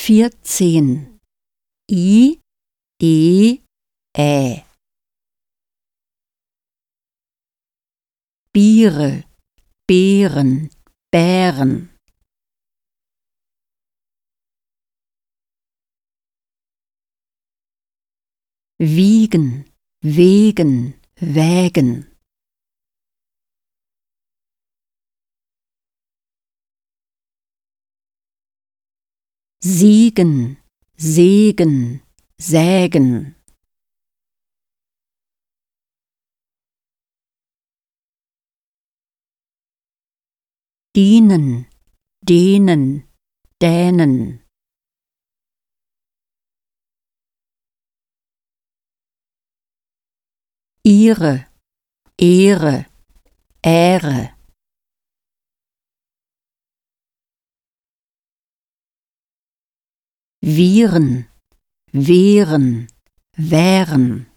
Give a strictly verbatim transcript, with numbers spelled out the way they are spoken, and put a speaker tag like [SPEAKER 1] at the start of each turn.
[SPEAKER 1] vierzehn. I, E, Ä. Biere, Beeren, Bären. Wiegen, Wegen, Wägen. Siegen, Sägen, Sägen. Dienen, dehnen, dänen. Ihre, Ehre, Ähre. Viren, wehren, wären.